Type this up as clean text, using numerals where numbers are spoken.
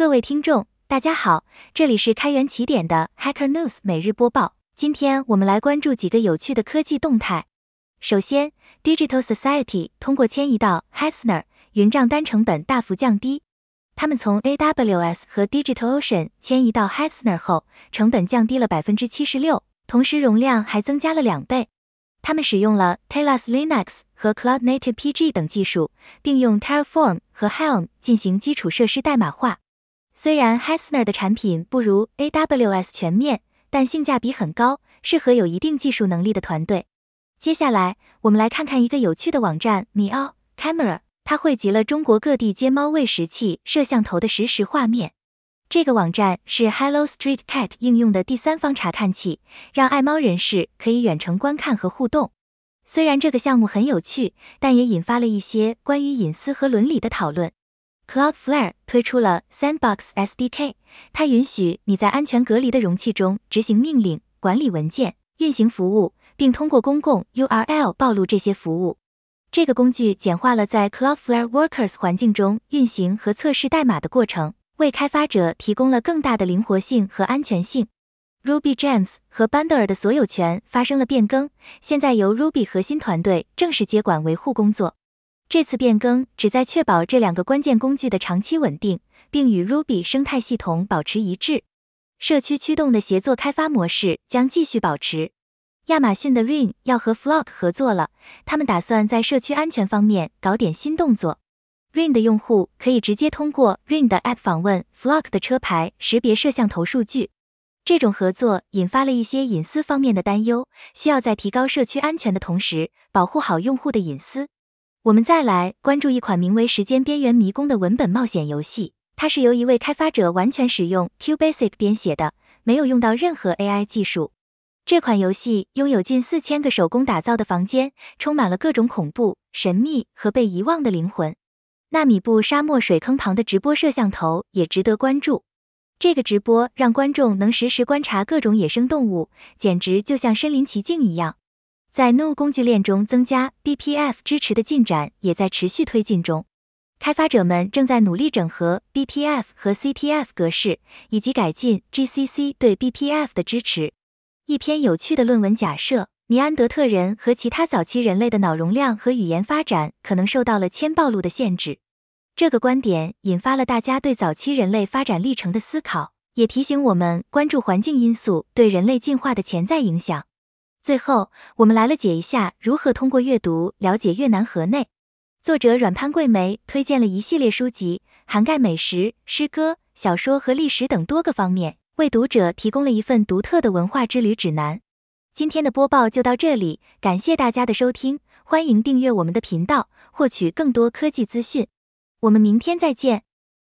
各位听众，大家好，这里是开源起点的 Hacker News 每日播报。今天我们来关注几个有趣的科技动态。首先 ，Digital Society 通过迁移到 Hetzner 云账单成本大幅降低。他们从 AWS 和 DigitalOcean 迁移到 Hetzner 后，成本降低了 76%， 同时容量还增加了2倍。他们使用了 Tailors Linux 和 Cloud Native PG 等技术，并用 Terraform 和 Helm 进行基础设施代码化。虽然 Hetzner 的产品不如 AWS 全面，但性价比很高，适合有一定技术能力的团队。接下来，我们来看看一个有趣的网站 Meow Camera， 它汇集了中国各地接猫喂食器摄像头的实时画面。这个网站是 Hello Street Cat 应用的第三方查看器，让爱猫人士可以远程观看和互动。虽然这个项目很有趣，但也引发了一些关于隐私和伦理的讨论。Cloudflare 推出了 Sandbox SDK， 它允许你在安全隔离的容器中执行命令、管理文件、运行服务，并通过公共 URL 暴露这些服务。这个工具简化了在 Cloudflare Workers 环境中运行和测试代码的过程，为开发者提供了更大的灵活性和安全性。RubyGems 和 Bundler 的所有权发生了变更，现在由 Ruby 核心团队正式接管维护工作。这次变更旨在确保这两个关键工具的长期稳定，并与 Ruby 生态系统保持一致。社区驱动的协作开发模式将继续保持。亚马逊的 Ring 要和 Flock 合作了，他们打算在社区安全方面搞点新动作。Ring 的用户可以直接通过 Ring 的 App 访问 Flock 的车牌识别摄像头数据。这种合作引发了一些隐私方面的担忧，需要在提高社区安全的同时，保护好用户的隐私。我们再来关注一款名为《时间边缘迷宫》的文本冒险游戏，它是由一位开发者完全使用 QBasic 编写的，没有用到任何 AI 技术。这款游戏拥有近4000个手工打造的房间，充满了各种恐怖、神秘和被遗忘的灵魂。纳米布沙漠水坑旁的直播摄像头也值得关注。这个直播让观众能实时观察各种野生动物，简直就像身临其境一样。在 No 工具链中增加 BPF 支持的进展也在持续推进中。开发者们正在努力整合 BTF 和 CTF 格式，以及改进 GCC 对 BPF 的支持。一篇有趣的论文假设，尼安德特人和其他早期人类的脑容量和语言发展可能受到了铅暴露的限制。这个观点引发了大家对早期人类发展历程的思考，也提醒我们关注环境因素对人类进化的潜在影响。最后，我们来了解一下如何通过阅读了解越南河内。作者阮潘桂梅推荐了一系列书籍，涵盖美食、诗歌、小说和历史等多个方面，为读者提供了一份独特的文化之旅指南。今天的播报就到这里，感谢大家的收听，欢迎订阅我们的频道，获取更多科技资讯。我们明天再见。